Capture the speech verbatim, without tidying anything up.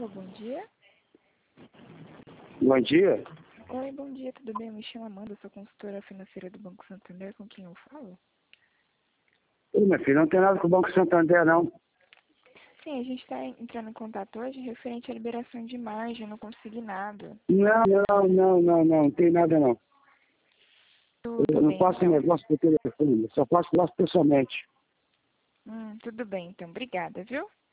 Alô, bom dia. Bom dia. Oi, bom dia, tudo bem? Eu me chamo Amanda, sou consultora financeira do Banco Santander, com quem eu falo? Ih, meu filho, não tem nada com o Banco Santander, não. Sim, a gente está entrando em contato hoje referente à liberação de margem no consignado. Não, não, não, não, não, não tem nada, não. Tudo Eu não bem, passo então. negócio por telefone, eu só passo negócio pessoalmente. Hum, tudo bem, então. Obrigada, viu?